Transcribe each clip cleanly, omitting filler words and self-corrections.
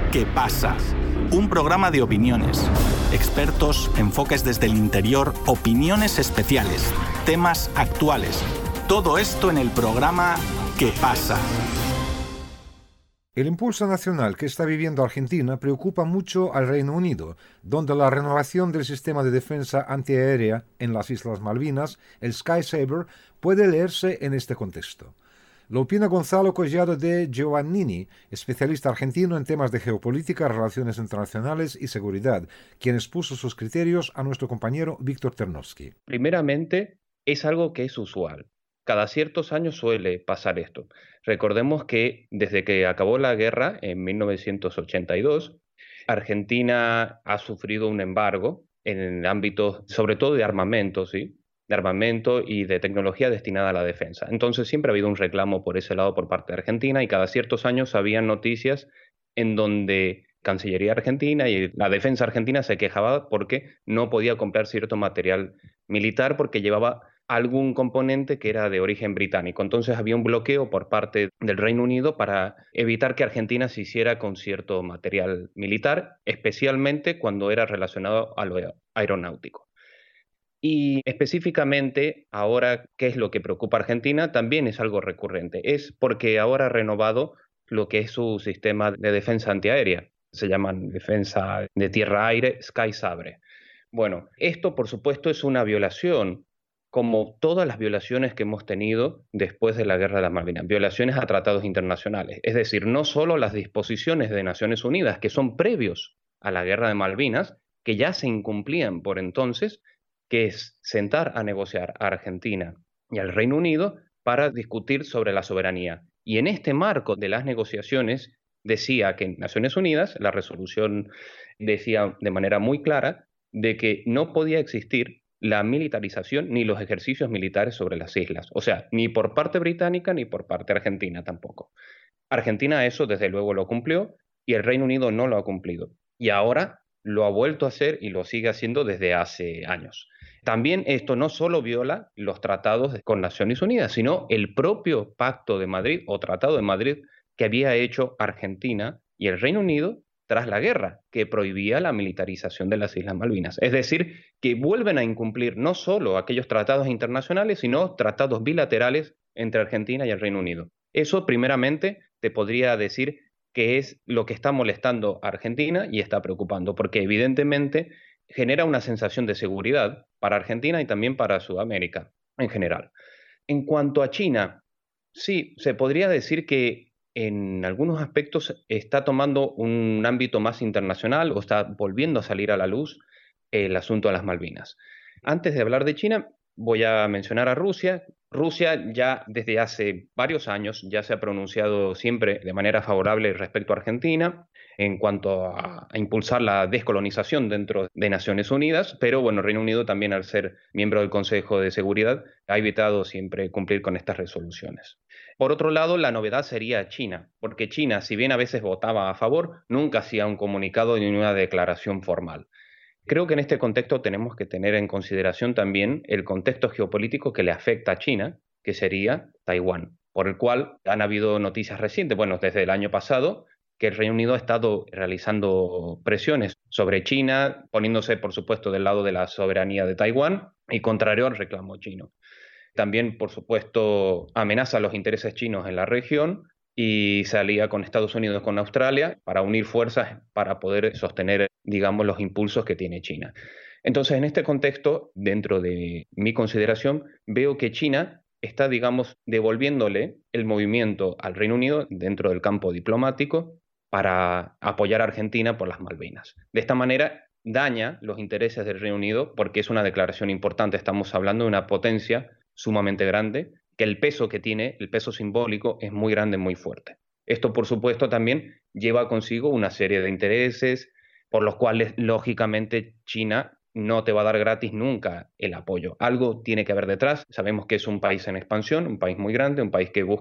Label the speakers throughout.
Speaker 1: ¿Qué pasa? Un programa de opiniones, expertos, enfoques desde el interior, opiniones especiales, temas actuales. Todo esto en el programa ¿Qué pasa?
Speaker 2: El impulso nacional que está viviendo Argentina preocupa mucho al Reino Unido, donde la renovación del sistema de defensa antiaérea en las Islas Malvinas, el Sky Sabre, puede leerse en este contexto. Lo opina Gonzalo Collado de Giovannini, especialista argentino en temas de geopolítica, relaciones internacionales y seguridad, quien expuso sus criterios a nuestro compañero Víctor Ternovsky.
Speaker 3: Primeramente, es algo que es usual. Cada ciertos años suele pasar esto. Recordemos que desde que acabó la guerra en 1982, Argentina ha sufrido un embargo en ámbitos, sobre todo de armamento, ¿sí? De armamento y de tecnología destinada a la defensa. Entonces siempre ha habido un reclamo por ese lado por parte de Argentina y cada ciertos años había noticias en donde Cancillería Argentina y la defensa argentina se quejaba porque no podía comprar cierto material militar porque llevaba algún componente que era de origen británico. Entonces había un bloqueo por parte del Reino Unido para evitar que Argentina se hiciera con cierto material militar, especialmente cuando era relacionado a lo aeronáutico. Y específicamente ahora, ¿qué es lo que preocupa a Argentina? También es algo recurrente. Es porque ahora ha renovado lo que es su sistema de defensa antiaérea. Se llaman defensa de tierra-aire, Sky Sabre. Bueno, esto por supuesto es una violación, como todas las violaciones que hemos tenido después de la Guerra de las Malvinas, violaciones a tratados internacionales. Es decir, no solo las disposiciones de Naciones Unidas, que son previos a la Guerra de Malvinas, que ya se incumplían por entonces, que es sentar a negociar a Argentina y al Reino Unido para discutir sobre la soberanía. Y en este marco de las negociaciones decía que en Naciones Unidas, la resolución decía de manera muy clara, de que no podía existir la militarización ni los ejercicios militares sobre las islas. O sea, ni por parte británica ni por parte argentina tampoco. Argentina eso desde luego lo cumplió y el Reino Unido no lo ha cumplido. Y ahora lo ha vuelto a hacer y lo sigue haciendo desde hace años. También esto no solo viola los tratados con Naciones Unidas, sino el propio Pacto de Madrid o Tratado de Madrid que había hecho Argentina y el Reino Unido tras la guerra, que prohibía la militarización de las Islas Malvinas. Es decir, que vuelven a incumplir no solo aquellos tratados internacionales, sino tratados bilaterales entre Argentina y el Reino Unido. Eso, primeramente, te podría decir que es lo que está molestando a Argentina y está preocupando, porque evidentemente genera una sensación de seguridad para Argentina y también para Sudamérica en general. En cuanto a China, sí, se podría decir que en algunos aspectos está tomando un ámbito más internacional o está volviendo a salir a la luz el asunto de las Malvinas. Antes de hablar de China, voy a mencionar a Rusia. Rusia ya desde hace varios años ya se ha pronunciado siempre de manera favorable respecto a Argentina en cuanto a impulsar la descolonización dentro de Naciones Unidas, pero bueno, Reino Unido también al ser miembro del Consejo de Seguridad ha evitado siempre cumplir con estas resoluciones. Por otro lado, la novedad sería China, porque China, si bien a veces votaba a favor, nunca hacía un comunicado ni una declaración formal. Creo que en este contexto tenemos que tener en consideración también el contexto geopolítico que le afecta a China, que sería Taiwán, por el cual han habido noticias recientes, bueno, desde el año pasado, que el Reino Unido ha estado realizando presiones sobre China, poniéndose, por supuesto, del lado de la soberanía de Taiwán y contrario al reclamo chino. También, por supuesto, amenaza a los intereses chinos en la región y se alía con Estados Unidos, con Australia, para unir fuerzas para poder sostener, digamos, los impulsos que tiene China. Entonces, en este contexto, dentro de mi consideración, veo que China está, digamos, devolviéndole el movimiento al Reino Unido dentro del campo diplomático para apoyar a Argentina por las Malvinas. De esta manera, daña los intereses del Reino Unido porque es una declaración importante. Estamos hablando de una potencia sumamente grande, que el peso que tiene, el peso simbólico, es muy grande, muy fuerte. Esto, por supuesto, también lleva consigo una serie de intereses por los cuales, lógicamente, China no te va a dar gratis nunca el apoyo. Algo tiene que haber detrás. Sabemos que es un país en expansión, un país muy grande, un país que busca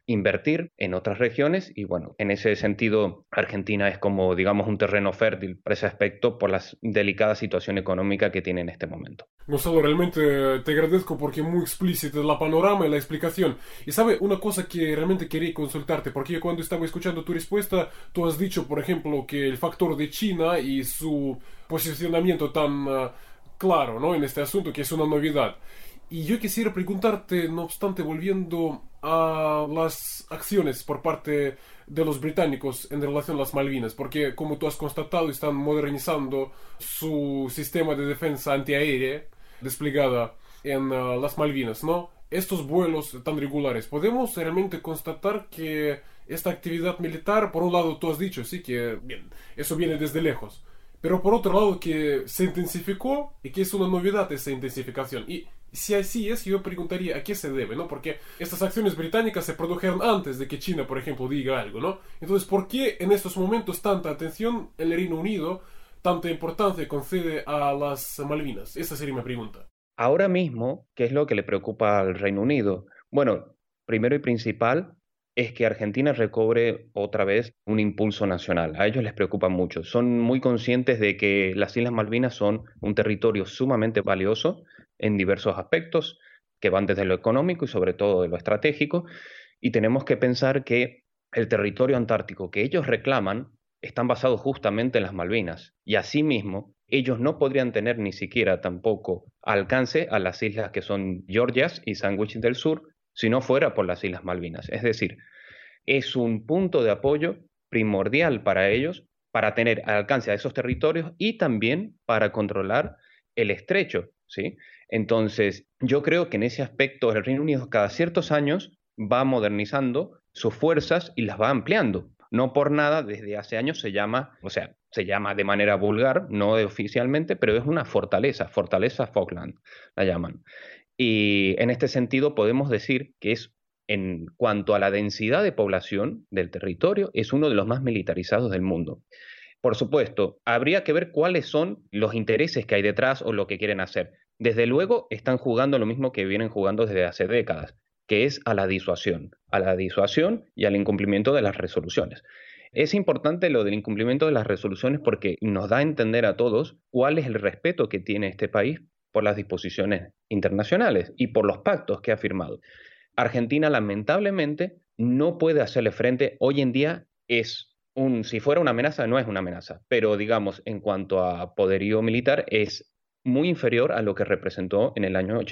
Speaker 3: invertir en otras regiones y bueno, en ese sentido Argentina es como digamos un terreno fértil para ese aspecto por la delicada situación económica que tiene en este momento.
Speaker 4: Gonzalo, realmente te agradezco porque muy explícita la panorama y la explicación. Y sabe, una cosa que realmente quería consultarte, porque cuando estaba escuchando tu respuesta, tú has dicho, por ejemplo, que el factor de China y su posicionamiento tan claro, ¿no?, en este asunto, que es una novedad. Y yo quisiera preguntarte, no obstante, volviendo a las acciones por parte de los británicos en relación a las Malvinas, porque como tú has constatado, están modernizando su sistema de defensa antiaérea desplegada en las Malvinas, ¿no? Estos vuelos tan regulares, ¿podemos realmente constatar que esta actividad militar, por un lado tú has dicho, sí, que bien, eso viene desde lejos, pero por otro lado que se intensificó y que es una novedad esa intensificación? Y si así es, yo preguntaría a qué se debe, ¿no? Porque estas acciones británicas se produjeron antes de que China, por ejemplo, diga algo, ¿no? Entonces, ¿por qué en estos momentos tanta atención el Reino Unido, tanta importancia concede a las Malvinas? Esa sería mi pregunta.
Speaker 3: Ahora mismo, ¿qué es lo que le preocupa al Reino Unido? Bueno, primero y principal es que Argentina recobre otra vez un impulso nacional. A ellos les preocupa mucho. Son muy conscientes de que las Islas Malvinas son un territorio sumamente valioso en diversos aspectos, que van desde lo económico y sobre todo de lo estratégico, y tenemos que pensar que el territorio antártico que ellos reclaman están basados justamente en las Malvinas, y asimismo ellos no podrían tener ni siquiera tampoco alcance a las islas que son Georgias y Sandwich del Sur, si no fuera por las Islas Malvinas. Es decir, es un punto de apoyo primordial para ellos para tener alcance a esos territorios y también para controlar el estrecho, ¿sí? Entonces, yo creo que en ese aspecto el Reino Unido cada ciertos años va modernizando sus fuerzas y las va ampliando. No por nada, desde hace años se llama de manera vulgar, no oficialmente, pero es una fortaleza Falkland, la llaman. Y en este sentido podemos decir que es, en cuanto a la densidad de población del territorio, es uno de los más militarizados del mundo. Por supuesto, habría que ver cuáles son los intereses que hay detrás o lo que quieren hacer. Desde luego, están jugando lo mismo que vienen jugando desde hace décadas, que es a la disuasión y al incumplimiento de las resoluciones. Es importante lo del incumplimiento de las resoluciones porque nos da a entender a todos cuál es el respeto que tiene este país por las disposiciones internacionales y por los pactos que ha firmado. Argentina, lamentablemente, no puede hacerle frente. Hoy en día si fuera una amenaza, no es una amenaza, pero digamos, en cuanto a poderío militar, es muy inferior a lo que representó en el año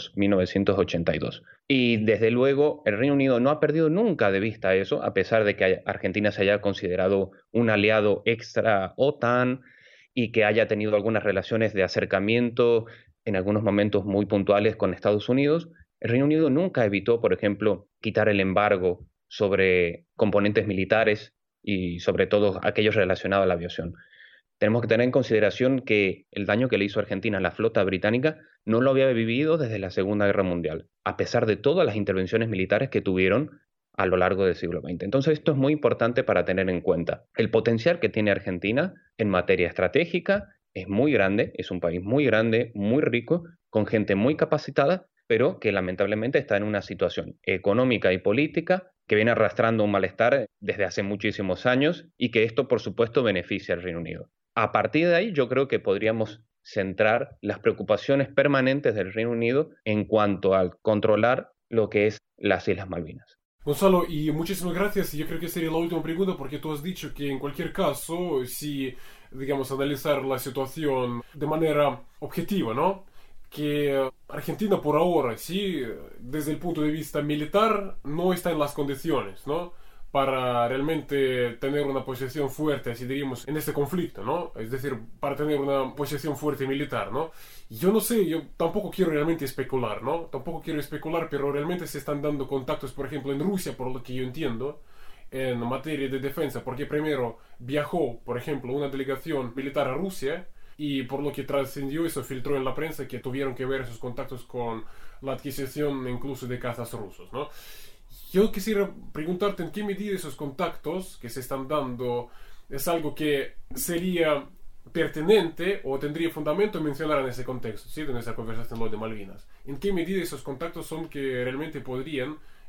Speaker 3: 1982. Y desde luego, el Reino Unido no ha perdido nunca de vista eso, a pesar de que Argentina se haya considerado un aliado extra OTAN y que haya tenido algunas relaciones de acercamiento en algunos momentos muy puntuales con Estados Unidos. El Reino Unido nunca evitó, por ejemplo, quitar el embargo sobre componentes militares y sobre todo aquellos relacionados a la aviación. Tenemos que tener en consideración que el daño que le hizo Argentina a la flota británica no lo había vivido desde la Segunda Guerra Mundial, a pesar de todas las intervenciones militares que tuvieron a lo largo del siglo XX. Entonces, esto es muy importante para tener en cuenta. El potencial que tiene Argentina en materia estratégica es muy grande, es un país muy grande, muy rico, con gente muy capacitada, pero que lamentablemente está en una situación económica y política que viene arrastrando un malestar desde hace muchísimos años y que esto, por supuesto, beneficia al Reino Unido. A partir de ahí, yo creo que podríamos centrar las preocupaciones permanentes del Reino Unido en cuanto al controlar lo que es las Islas Malvinas.
Speaker 4: Gonzalo, y muchísimas gracias. Yo creo que sería la última pregunta porque tú has dicho que en cualquier caso, si, digamos, analizar la situación de manera objetiva, ¿no?, que Argentina por ahora, sí, desde el punto de vista militar, no está en las condiciones, ¿no?, para realmente tener una posición fuerte, así diríamos, en este conflicto, ¿no? Es decir, para tener una posición fuerte militar, ¿no? Yo no sé, yo tampoco quiero realmente especular, ¿no? Tampoco quiero especular, pero realmente se están dando contactos, por ejemplo, en Rusia, por lo que yo entiendo, en materia de defensa, porque primero viajó, por ejemplo, una delegación militar a Rusia, y por lo que trascendió, eso filtró en la prensa, que tuvieron que ver esos contactos con la adquisición incluso de cazas rusos, ¿no? Yo quisiera preguntarte en qué medida esos contactos que se están dando es algo que sería pertinente o tendría fundamento mencionar en ese contexto, ¿sí?, en esa conversación de Malvinas. ¿En qué medida esos contactos son que realmente podrían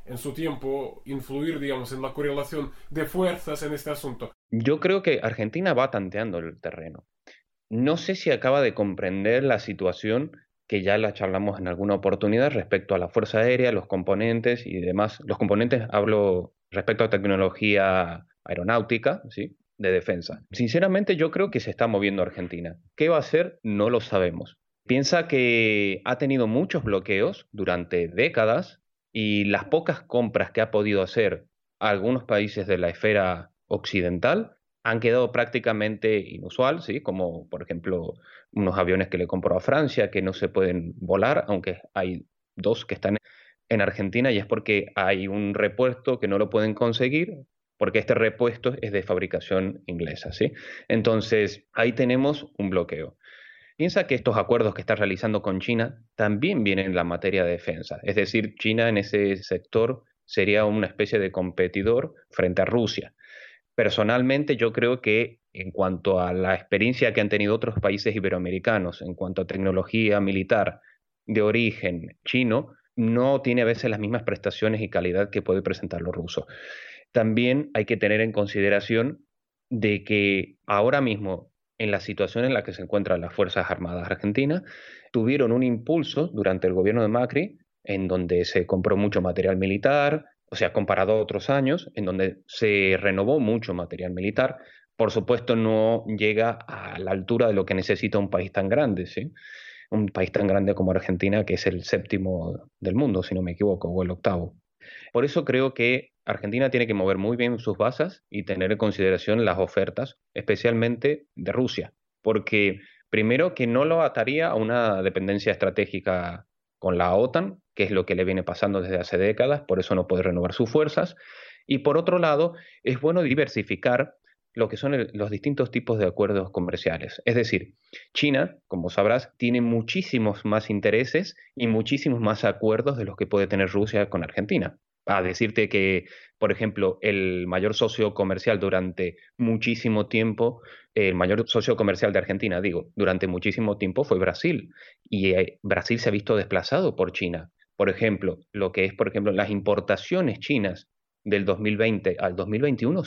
Speaker 4: en su tiempo influir, digamos, en la correlación de fuerzas en este asunto?
Speaker 3: Yo creo que Argentina va tanteando el terreno. No sé si acaba de comprender la situación que ya la charlamos en alguna oportunidad respecto a la Fuerza Aérea, los componentes y demás. Los componentes hablo respecto a tecnología aeronáutica, ¿sí? De defensa. Sinceramente, yo creo que se está moviendo Argentina. ¿Qué va a hacer? No lo sabemos. Piensa que ha tenido muchos bloqueos durante décadas y las pocas compras que ha podido hacer a algunos países de la esfera occidental han quedado prácticamente inusual, ¿sí? Como por ejemplo unos aviones que le compró a Francia que no se pueden volar, aunque hay dos que están en Argentina y es porque hay un repuesto que no lo pueden conseguir porque este repuesto es de fabricación inglesa, ¿sí? Entonces ahí tenemos un bloqueo. Piensa que estos acuerdos que está realizando con China también vienen en la materia de defensa. Es decir, China en ese sector sería una especie de competidor frente a Rusia. Personalmente, yo creo que en cuanto a la experiencia que han tenido otros países iberoamericanos, en cuanto a tecnología militar de origen chino, no tiene a veces las mismas prestaciones y calidad que puede presentar los rusos. También hay que tener en consideración de que ahora mismo, en la situación en la que se encuentran las Fuerzas Armadas Argentinas, tuvieron un impulso durante el gobierno de Macri, en donde se compró mucho material militar, o sea, comparado a otros años, en donde se renovó mucho material militar. Por supuesto, no llega a la altura de lo que necesita un país tan grande, ¿sí? Un país tan grande como Argentina, que es el séptimo del mundo, si no me equivoco, o el octavo. Por eso creo que Argentina tiene que mover muy bien sus bases y tener en consideración las ofertas, especialmente de Rusia, porque primero que no lo ataría a una dependencia estratégica con la OTAN, que es lo que le viene pasando desde hace décadas, por eso no puede renovar sus fuerzas, y por otro lado, es bueno diversificar lo que son los distintos tipos de acuerdos comerciales. Es decir, China, como sabrás, tiene muchísimos más intereses y muchísimos más acuerdos de los que puede tener Rusia con Argentina. A decirte que, por ejemplo, el mayor socio comercial durante muchísimo tiempo, el mayor socio comercial de Argentina, digo, durante muchísimo tiempo fue Brasil. Y Brasil se ha visto desplazado por China. Por ejemplo, lo que es, por ejemplo, las importaciones chinas del 2020 al 2021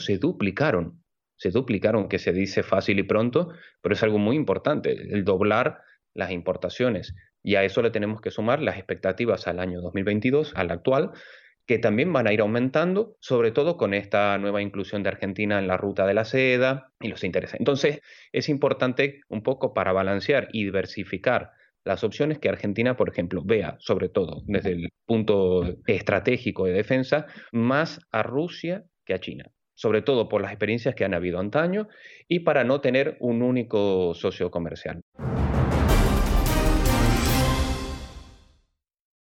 Speaker 3: se duplicaron, que se dice fácil y pronto, pero es algo muy importante, el doblar las importaciones. Y a eso le tenemos que sumar las expectativas al año 2022, al actual, que también van a ir aumentando, sobre todo con esta nueva inclusión de Argentina en la ruta de la seda y los intereses. Entonces, es importante un poco para balancear y diversificar las opciones que Argentina, por ejemplo, vea, sobre todo desde el punto estratégico de defensa, más a Rusia que a China, sobre todo por las experiencias que han habido antaño y para no tener un único socio comercial.